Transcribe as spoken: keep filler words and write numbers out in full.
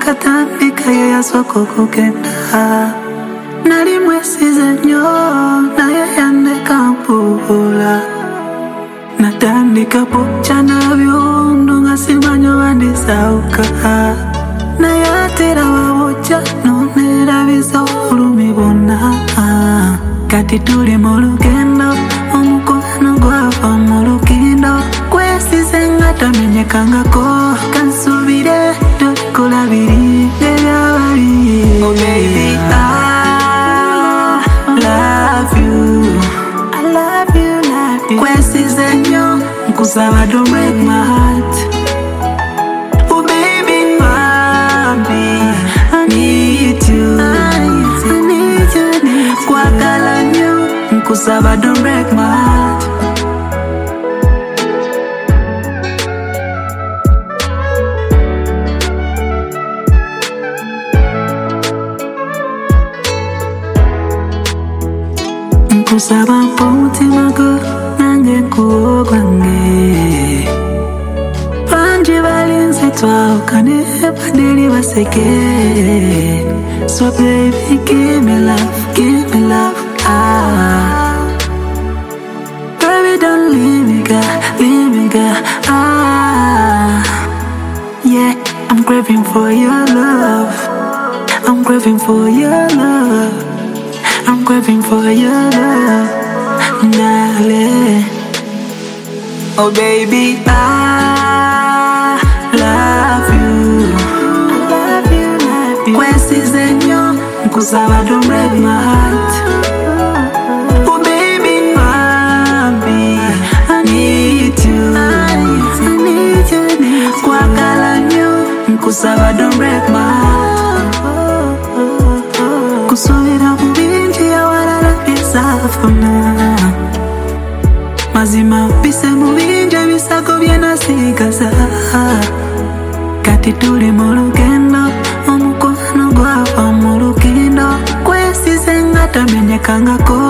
katandika ya soko kukenda nali mwesize nnyo naye yandeka mpula natandika pocha na byundu nga simanyo bandisauka naye atera wabocha nonerabisa olumi bonna kati tuli mu lugendo omukwano gwava mu lukindo kwesize nga tamenyekangako kansubire tulikulabiri ebyabali. Oh baby, I love you, I love you, love you. Kwesize nnyo nkusaba don't break my heart. Oh baby, mami, I need you, I need you, I need you. Kwagala nnyo nkusaba don't break my heart. Nkusaba mpumutima gwo nange nkuogwange bangi balinze twawukane badeli baseke. So baby give me love, give me love, ah. Baby don't leave me girl, leave me girl, ah. Yeah, I'm craving for your love, I'm craving for your love, I'm craving for your love, darling. Oh baby, I love you, I love you, love you. Kwesize nnyo nkusaba don't break my heart. Oh baby, mami, I need you, I need you, I need you. Kwagala nnyo nkusaba don't break my heart. Kusubira mu bingi awalala bisafuna mazima bise mu bingi ebisago byenasigaza kati tuli mu lugendo omukwano gwava mu lukindo kwesize nga tamenyekangako